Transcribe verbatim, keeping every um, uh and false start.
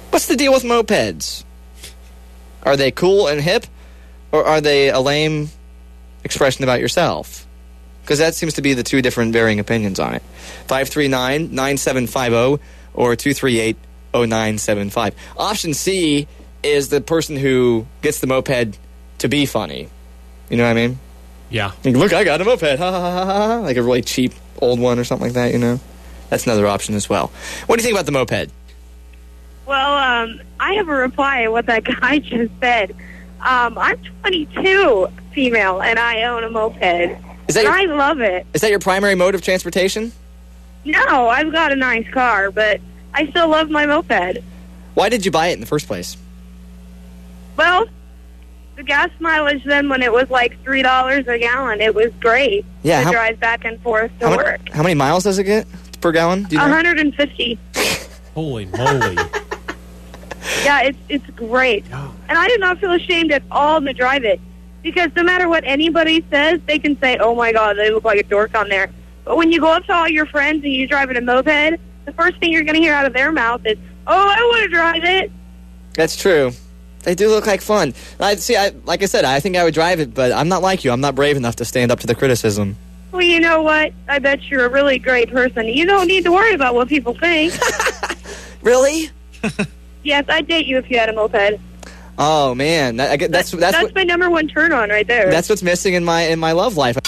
What's the deal with mopeds? Are they cool and hip, or are they a lame expression about yourself? Because that seems to be the two different varying opinions on it. five three nine, nine seven five zero or two three eight, zero nine seven five. Option C is the person who gets the moped to be funny. You know what I mean? Yeah. Like, look, I got a moped. Ha, ha, ha, ha, ha. Like a really cheap old one or something like that, you know? That's another option as well. What do you think about the moped? Well, um, I have a reply to what that guy just said. Um, I'm twenty-two, female, and I own a moped. Is that your, I love it. Is that your primary mode of transportation? No, I've got a nice car, but I still love my moped. Why did you buy it in the first place? Well, the gas mileage then when it was like three dollars a gallon, it was great Yeah, to how, drive back and forth to how work. Many, how many miles does it get per gallon? Do you know? one hundred fifty. Holy moly. Yeah, it's it's great. And I do not feel ashamed at all to drive it. Because no matter what anybody says, they can say, oh my God, they look like a dork on there. But when you go up to all your friends and you drive in a moped, the first thing you're going to hear out of their mouth is, oh, I want to drive it. That's true. They do look like fun. I see. I, like I said, I think I would drive it, but I'm not like you. I'm not brave enough to stand up to the criticism. Well, you know what? I bet you're a really great person. You don't need to worry about what people think. Really? Yes, I'd date you if you had a moped. Oh man, that, I get, that's that's that's what, my number one turn on right there. That's what's missing in my in my love life.